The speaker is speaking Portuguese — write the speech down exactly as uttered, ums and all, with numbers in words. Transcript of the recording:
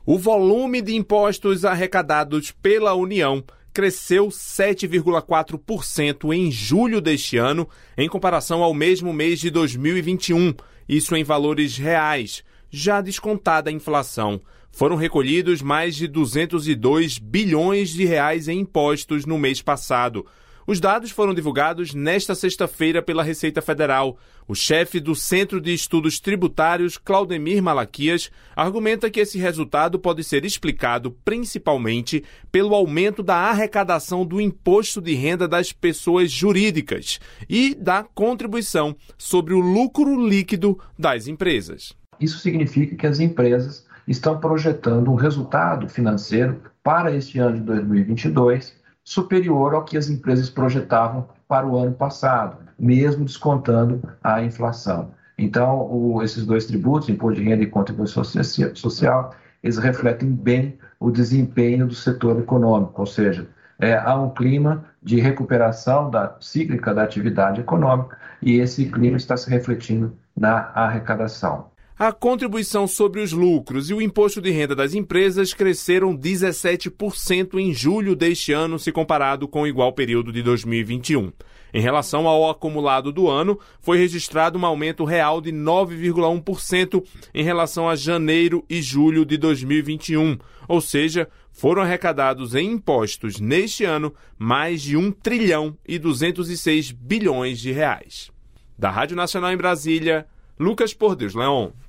O volume de impostos arrecadados pela União cresceu sete vírgula quatro por cento em julho deste ano, em comparação ao mesmo mês de dois mil e vinte e um, isso em valores reais, já descontada a inflação. Foram recolhidos mais de duzentos e dois bilhões de reais em impostos no mês passado. Os dados foram divulgados nesta sexta-feira pela Receita Federal. O chefe do Centro de Estudos Tributários, Claudemir Malaquias, argumenta que esse resultado pode ser explicado principalmente pelo aumento da arrecadação do imposto de renda das pessoas jurídicas e da contribuição sobre o lucro líquido das empresas. Isso significa que as empresas estão projetando um resultado financeiro para este ano de dois mil e vinte e dois superior ao que as empresas projetavam para o ano passado, mesmo descontando a inflação. Então, o, esses dois tributos, imposto de renda e contribuição social, eles refletem bem o desempenho do setor econômico, ou seja, é, há um clima de recuperação da, cíclica da atividade econômica e esse clima está se refletindo na arrecadação. A contribuição sobre os lucros e o imposto de renda das empresas cresceram dezessete por cento em julho deste ano, se comparado com o igual período de dois mil e vinte e um. Em relação ao acumulado do ano, foi registrado um aumento real de nove vírgula um por cento em relação a janeiro e julho de dois mil e vinte e um, ou seja, foram arrecadados em impostos neste ano mais de um trilhão e duzentos e seis bilhões de reais. Da Rádio Nacional em Brasília, Lucas Por Deus Leon.